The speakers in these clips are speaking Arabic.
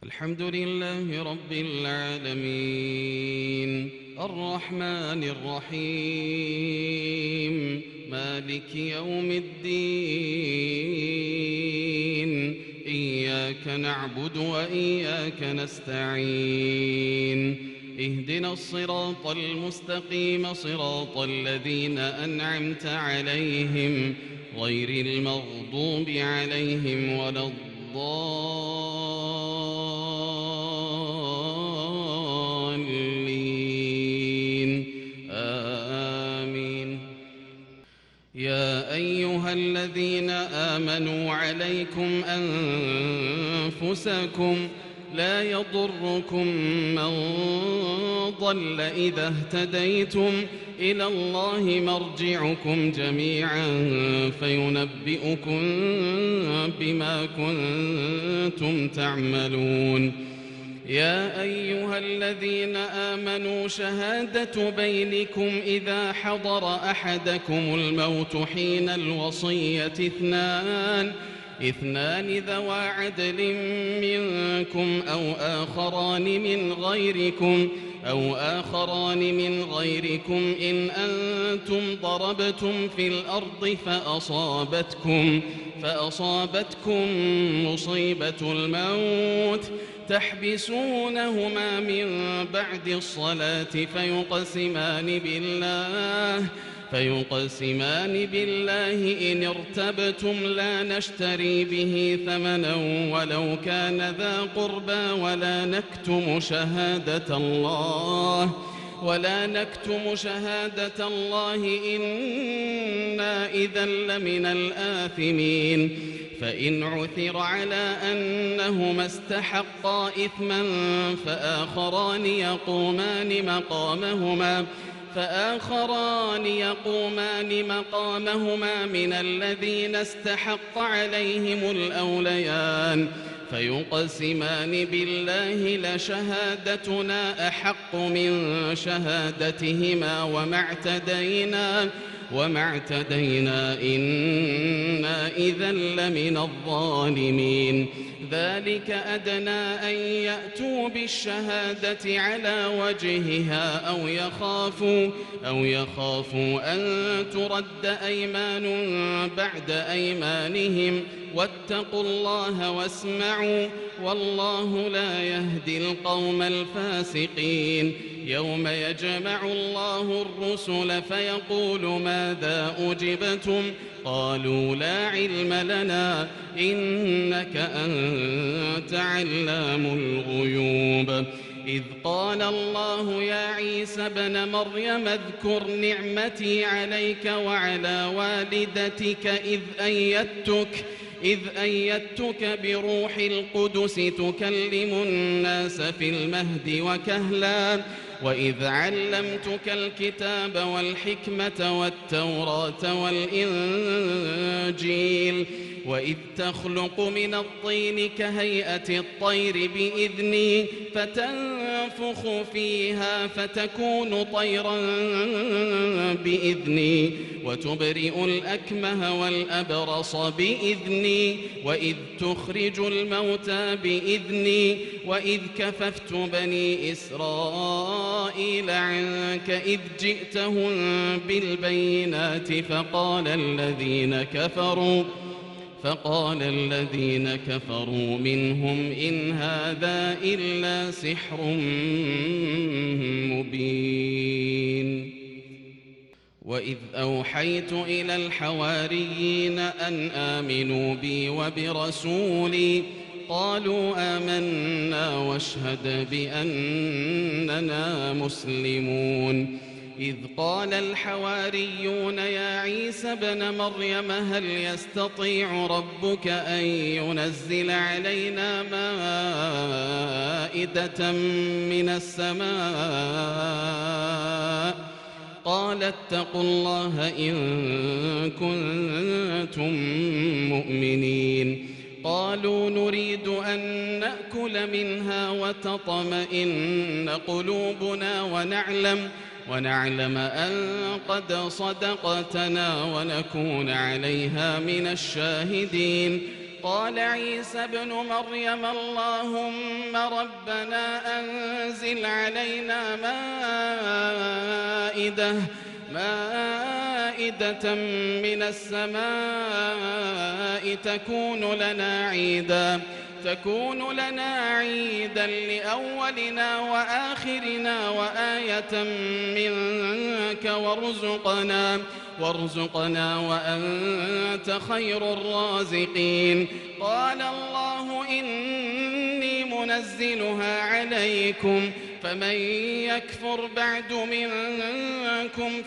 الحمد لله رب العالمين الرحمن الرحيم مالك يوم الدين إياك نعبد وإياك نستعين اهدنا الصراط المستقيم صراط الذين أنعمت عليهم غير المغضوب عليهم ولا الضالين آمين. يا أيها الذين آمنوا عليكم أنفسكم لا يضركم من ضل إذا اهتديتم إلى الله مرجعكم جميعا فينبئكم بما كنتم تعملون. يا أيها الذين آمنوا شهادة بينكم إذا حضر أحدكم الموت حين الوصية اثنان ذوى عدل منكم أو آخران من غيركم إن أنتم ضربتم في الأرض فأصابتكم مصيبة الموت تحبسونهما من بعد الصلاة فيقسمان بالله إن ارتبتم لا نشتري به ثمنا ولو كان ذا قربى ولا نكتم شهادة الله إنا إذا لمن الآثمين. فإن عثر على أنهما استحقا إثما فآخران يقومان مقامهما من الذين استحق عليهم الأوليان فيقسمان بالله لشهادتنا أحق من شهادتهما وما اعتدينا إنا إذا لمن الظالمين. ذلك أدنى أن يأتوا بالشهادة على وجهها أو يخافوا أن ترد أيمان بعد أيمانهم واتقوا الله واسمعوا والله لا يهدي القوم الفاسقين. يوم يجمع الله الرسل فيقول ماذا أجبتم قالوا لا علم لنا إنك أنت علام الغيوب. إذ قال الله يا عيسى ابن مريم اذكر نعمتي عليك وعلى والدتك إذ أيدتك بروح القدس تكلم الناس في المهد وكهلا وإذ علمتك الكتاب والحكمة والتوراة والإنجيل وإذ تخلق من الطين كهيئة الطير بإذني فتنفخ فيها فتكون طيرا بإذني وتبرئ الأكمه والأبرص بإذني وإذ تخرج الموتى بإذني وإذ كففت بني إسرائيل عنك إذ جئتهم بالبينات فقال الذين كفروا منهم إن هذا إلا سحر مبين. وإذ أوحيت إلى الحواريين أن آمنوا بي وبرسولي قالوا آمنا واشهد بأننا مسلمون. إذ قال الحواريون يا عيسى ابن مريم هل يستطيع ربك أن ينزل علينا مائدة من السماء قال اتقوا الله إن كنتم مؤمنين. قالوا نريد أن نأكل منها وتطمئن قلوبنا ونعلم أن قد صدقتنا ونكون عليها من الشاهدين. قال عيسى ابن مريم اللهم ربنا أنزل علينا مائدة من السماء تكون لنا عيدا لأولنا وآخرنا وآية منك وارزقنا وأنت خير الرازقين. قال الله إني منزلها عليكم فمن يكفر بعد منكم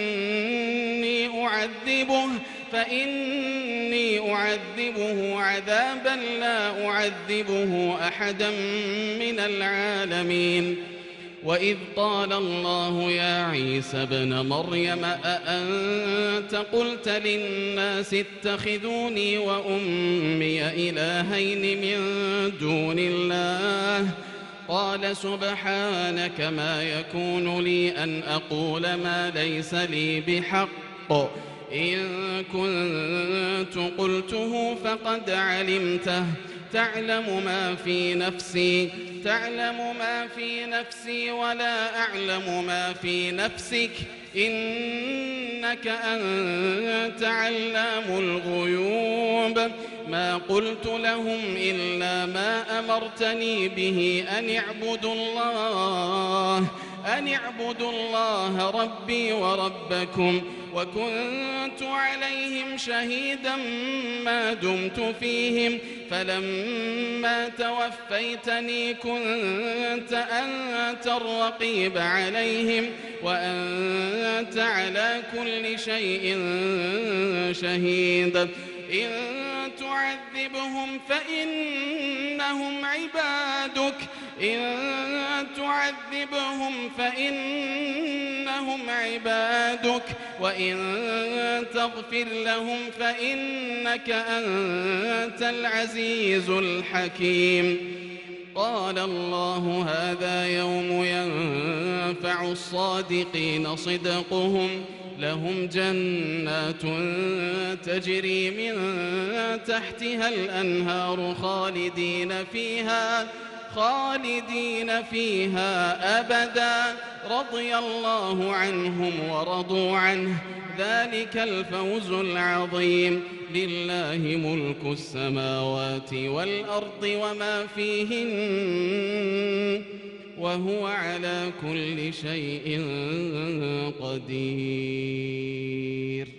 فإني أعذبه عذابا لا أعذبه أحدا من العالمين. وإذ قال الله يا عيسى ابن مريم أأنت قلت للناس اتخذوني وأمي إلهين من دون الله قال سبحانك ما يكون لي أن أقول ما ليس لي بحق إن كنت قلته فقد علمته تعلم ما في نفسي ولا أعلم ما في نفسك إنك أنت علام الغيوب. ما قلت لهم إلا ما أمرتني به أن اعبدوا الله ربي وربكم وكنت عليهم شهيدا ما دمت فيهم فلما توفيتني كنت أنت الرقيب عليهم وأنت على كل شيء شهيد. إن تعذبهم فإنهم عبادك وإن تغفر لهم فإنك أنت العزيز الحكيم. قال الله هذا يوم ينفع الصادقين صدقهم لهم جنات تجري من تحتها الأنهار خالدين فيها أبدا رضي الله عنهم ورضوا عنه ذلك الفوز العظيم. لله ملك السماوات والأرض وما فيهن وهو على كل شيء قدير.